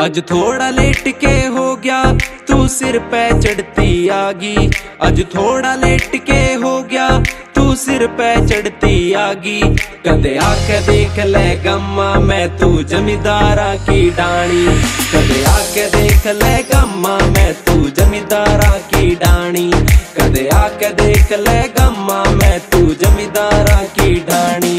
आज थोड़ा लेट के हो गया तू सिर पे चढ़ती आगी। आज थोड़ा लेट के हो गया तू सिर पे चढ़ती आगी। कदे आके देख ले गम्मा मैं तू जमींदारा की डाणी। कदे आके देख ले गम्मा मैं तू जमींदारा की डाणी। कदे आके देख ले गम्मा मैं तू जमींदारा की डाणी।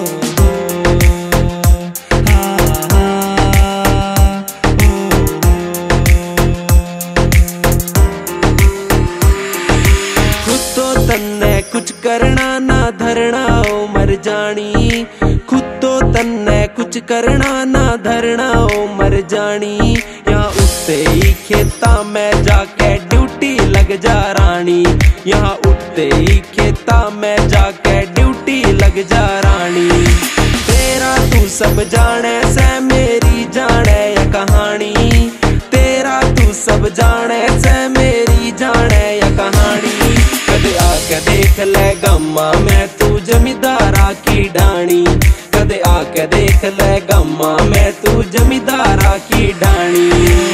तन्ने कुछ करना ना धरना ओ मर जानी। खुद तो तन्ने कुछ करना ना धरना ओ मर जानी। यहाँ उठते ही खेता में जाके ड्यूटी लग जा रानी। यहाँ उठते ही खेता में जाके ड्यूटी लग जा रानी। तेरा तू सब जाने से मेरी जाने या कहानी। तेरा तू सब जाने से मेरी जाने या कहानी। कदे आके देख ले गम्मा मैं तू जमींदारा की डाणी। कदे आके देख ले गम्मा मैं तू जमींदारा की डाणी।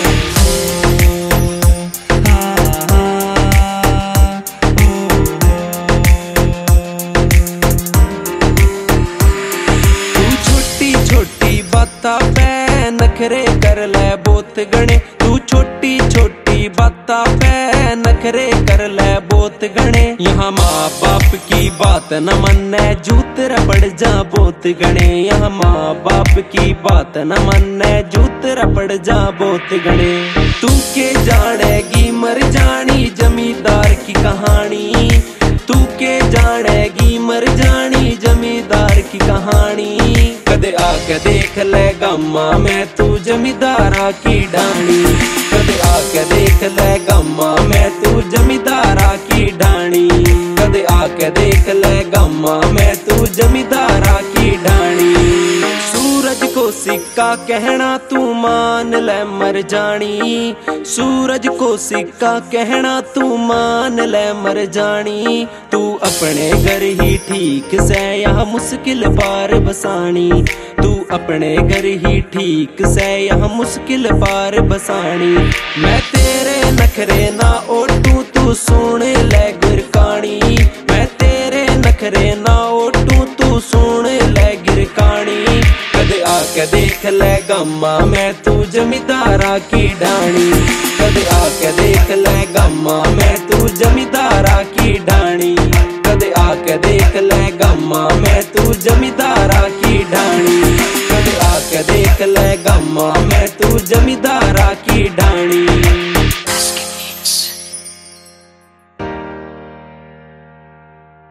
तू छोटी छोटी बाता पे नखरे कर ले बहुत गणे। तू छोटी छोटी बाता पे नखरे कर ले बहुत गणे। यहाँ माँ बाप की बात न मन्ने जूतर पड़ जा बहुत गणे। यहाँ माँ बाप की बात न मन्ने जूतर पड़ जा बहुत गणे। तू के जानेगी मर जानी जमींदार की कहानी। तू के जानेगी मर जानी जमींदार की कहानी। कदे आके देख ले गम्मा मैं तू जमींदारा की डाणी। कदे आके देख ले गम्मा मैं तू जमींदारा की डाणी। कदे आके देख ले गम्मा मैं तू जमींदारा की डाणी। सूरज को सिक्का कहना तू मान ले मर जानी। सूरज को सिक्का कहना तू मान ले मर जानी। तू अपने घर ही ठीक से यह मुश्किल पार बसानी। तू अपने घर ही ठीक से यह मुश्किल पार बसानी। मैं तेरे नखरे ना ओटू तू सुन ले गिरकानी। मैं तेरे नखरे ना ओटू तू सुन ले गिरकानी। कदे आके देख ले गम्मा मैं तू जमींदारा की डाणी। कदे आके देख ले गम्मा मैं तू जमींदारा की डाणी। कदे आके देख ले गम्मा मैं तू जमींदारा की डाणी। कदे आके देख ले गम्मा मैं तू जमींदारा की डाणी।